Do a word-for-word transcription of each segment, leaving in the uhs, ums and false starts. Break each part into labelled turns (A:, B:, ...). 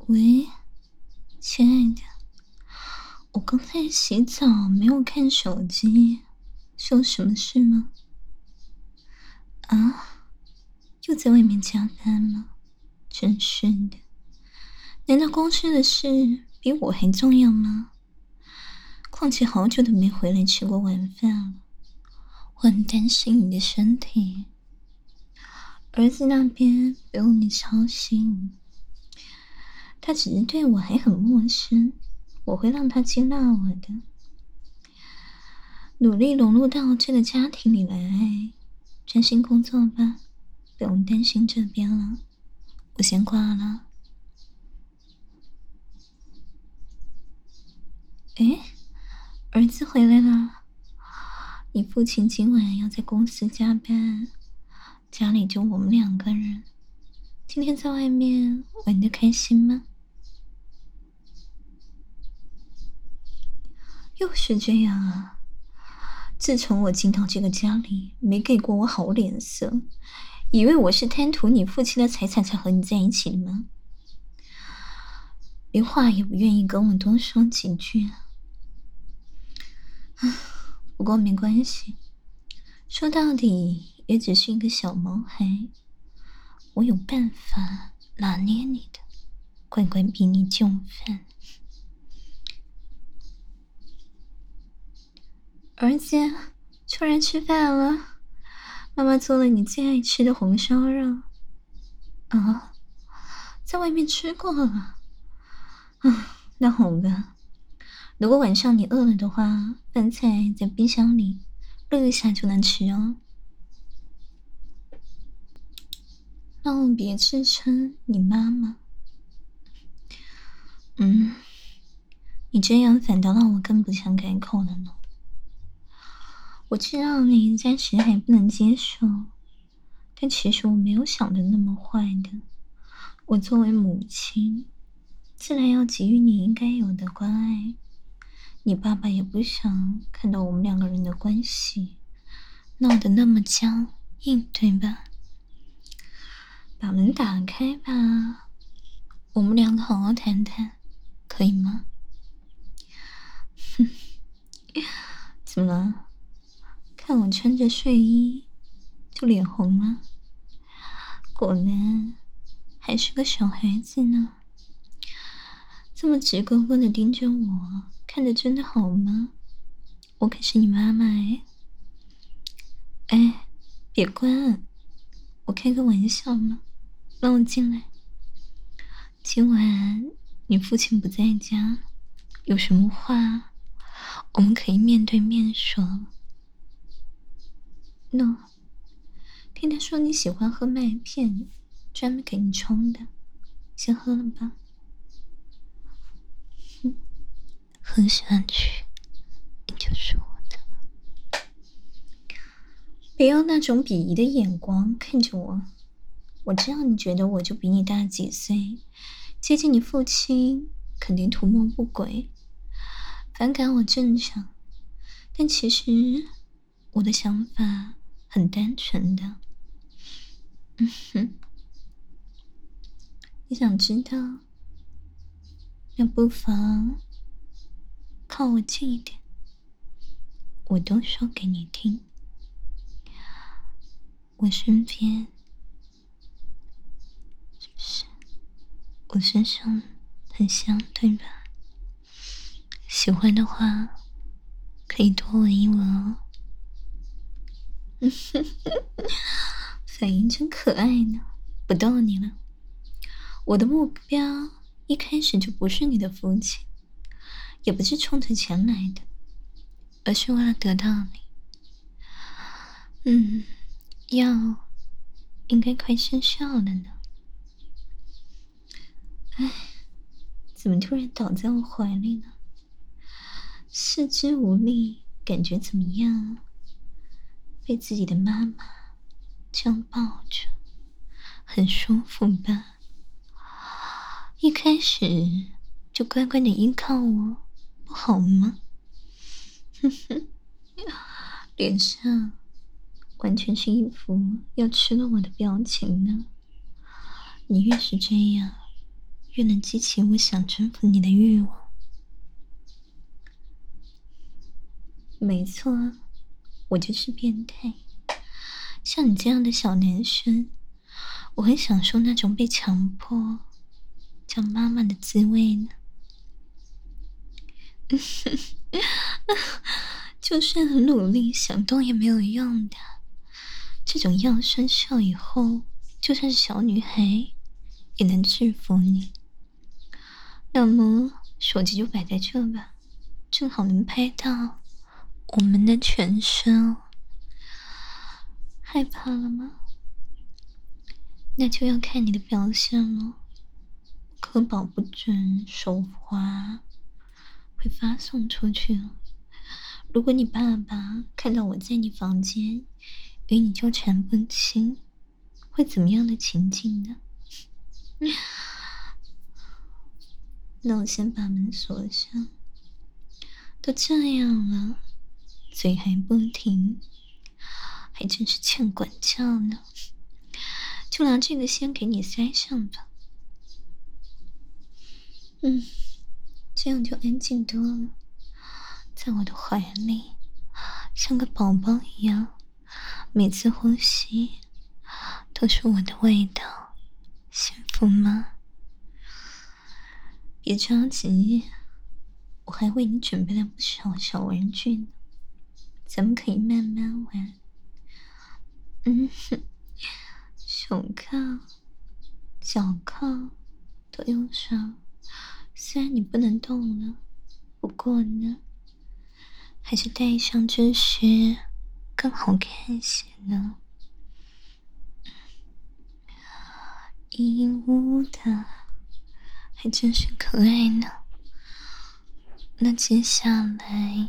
A: 喂，亲爱的，我刚在洗澡，没有看手机，是有什么事吗？啊，又在外面加班吗？真是的，难道公司的事比我还重要吗？况且好久都没回来吃过晚饭了，我很担心你的身体。儿子那边不用你操心，他只是对我还很陌生，我会让他接纳我的，努力融入到这个家庭里来，专心工作吧，不用担心这边了。我先挂了。诶，儿子回来了。你父亲今晚要在公司加班，家里就我们两个人。今天在外面玩得开心吗？又是这样啊！自从我进到这个家里，没给过我好脸色，以为我是贪图你父亲的财产才和你在一起的吗？连话也不愿意跟我多说几句。不过没关系，说到底也只是一个小毛孩，我有办法拿捏你的，乖乖逼你就范。儿子，出来吃饭了，妈妈做了你最爱吃的红烧肉。啊，在外面吃过了。啊，那好吧，如果晚上你饿了的话，饭菜在冰箱里，热一下就能吃哦。让我别自称你妈妈。嗯，你这样反倒让我更不想改口了呢。我知道你暂时还不能接受，但其实我没有想的那么坏的。我作为母亲，自然要给予你应该有的关爱。你爸爸也不想看到我们两个人的关系闹得那么僵硬，对吧？把门打开吧，我们两个好好谈谈，可以吗？哼，怎么了？看我穿着睡衣就脸红了？果然还是个小孩子呢。这么直勾勾的盯着我，看着真的好吗？我可是你妈妈哎！哎，别关！我开个玩笑嘛，让我进来。今晚你父亲不在家，有什么话我们可以面对面说。喏，听他说你喜欢喝麦片，专门给你冲的，先喝了吧。嗯，喝下去你就是我的。别用那种鄙夷的眼光看着我，我知道你觉得我就比你大几岁，接近你父亲肯定图谋不轨，反感我正常，但其实我的想法很单纯的。嗯哼，你想知道？那不妨靠我近一点，我都说给你听。我身边，是不是我身上很香，对吧？喜欢的话可以多闻一闻哦。嗯哼，反应真可爱呢，不逗你了。我的目标一开始就不是你的父亲，也不是冲着钱来的，而是为了得到你。嗯，药应该快生效了呢。哎，怎么突然倒在我怀里呢？四肢无力，感觉怎么样？被自己的妈妈这样抱着，很舒服吧？一开始就乖乖的依靠我，不好吗？哼哼，脸上完全是一副要吃了我的表情呢。你越是这样， 越能激起我想征服你的欲望。没错啊，我就是变态。像你这样的小男生，我会享受那种被强迫叫妈妈的滋味呢。就算很努力想动也没有用的，这种药生效以后，就算是小女孩也能制服你。那么手机就摆在这吧，正好能拍到我们的全身哦。害怕了吗？那就要看你的表现了，可保不准手滑会发送出去了。如果你爸爸看到我在你房间与你纠缠不清，会怎么样的情景呢？那我先把门锁上。都这样了，嘴还不停，还真是欠管教呢。就拿这个先给你塞上吧。嗯，这样就安静多了，在我的怀里，像个宝宝一样，每次呼吸都是我的味道，幸福吗？别着急，我还为你准备了不少小玩具呢，咱们可以慢慢玩。嗯哼，手铐、脚铐都用上，虽然你不能动了，不过呢，还是戴上这些更好看些呢。鹦鹉的还真是可爱呢。那接下来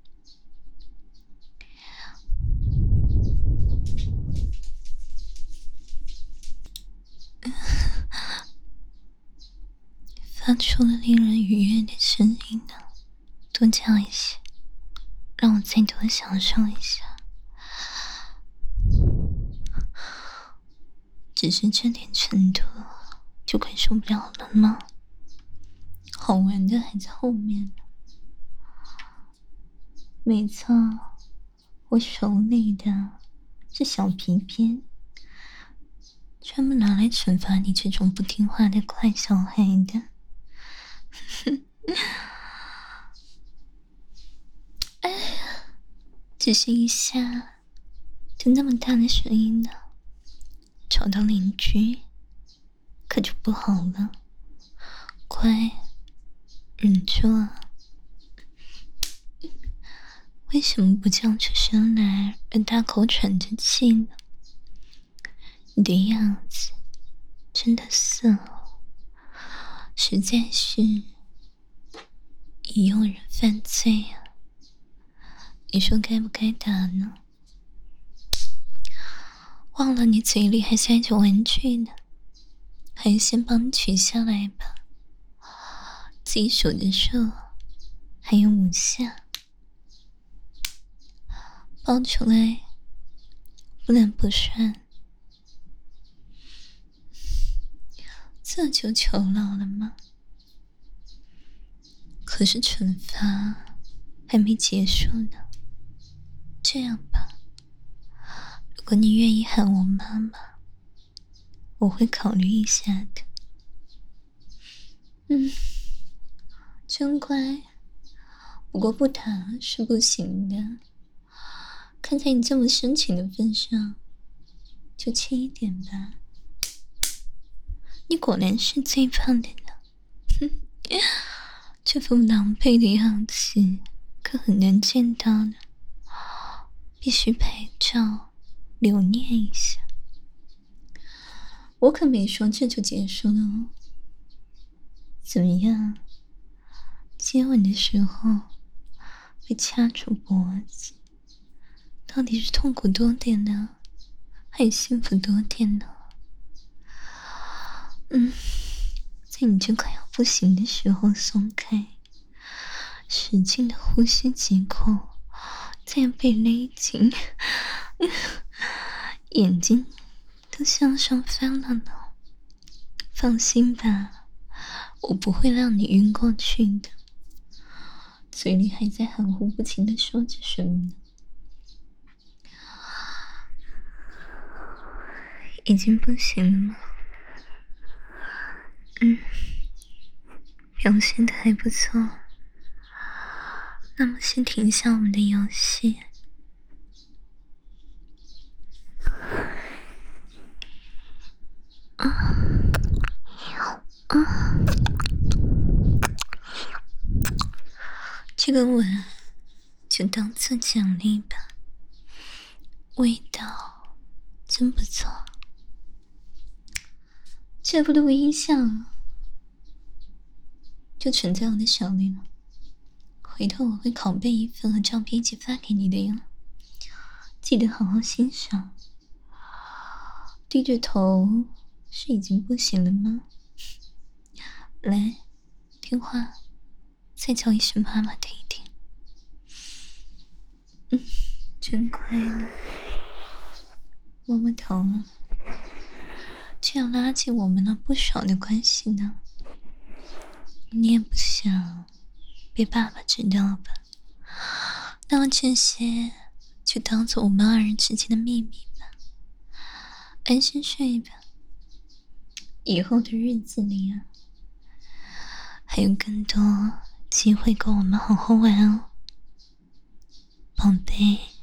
A: 发出了令人愉悦的声音呢，多叫一些，让我再多享受一下。只是这点程度就快受不了了吗？好玩的还在后面呢。没错，我手里的是小皮鞭，专门拿来惩罚你这种不听话的坏小孩的。哎呀，只是一下就那么大的声音呢，吵到邻居可就不好了。乖，忍住啊。为什么不叫出声来而大口喘着气呢？你的样子真的色哦，实在是引诱人犯罪啊。你说该不该打呢？忘了你嘴里还塞着玩具呢，还是先帮你取下来吧。自己数着数，还有五下，抱出来不能不算。这就求饶了吗？可是惩罚还没结束呢。这样吧，如果你愿意喊我妈妈，我会考虑一下的。嗯，真乖，不过不打是不行的。看在你这么深情的份上，就轻一点吧。你果然是最胖的呢。哼，这副狼狈的样子可很难见到呢，必须拍照留念一下。我可没说这就结束了哦。怎么样？接吻的时候被掐住脖子，到底是痛苦多点呢，还是幸福多点呢？嗯，在你这快要不行的时候松开，使劲的呼吸几口，再被勒紧，眼睛都向上翻了呢。放心吧， 我不会让你晕过去的。嘴里还在含糊不清的说着什么呢？已经不行了吗？嗯，表现的还不错。那么先停下我们的游戏。啊啊！这个吻就当做奖励吧，味道真不错。这部录音像就存在我的手里了，回头我会拷贝一份和照片一起发给你的呀，记得好好欣赏。低着头是已经不行了吗？来，听话，再叫一声妈妈听一听。嗯，真乖呢，摸摸头了，这样拉近我们了不少的关系呢。你也不想被爸爸知道吧？那么这些就当做我们二人之间的秘密吧。安心睡吧，以后的日子里啊，还有更多机会供我们好好玩哦，宝贝。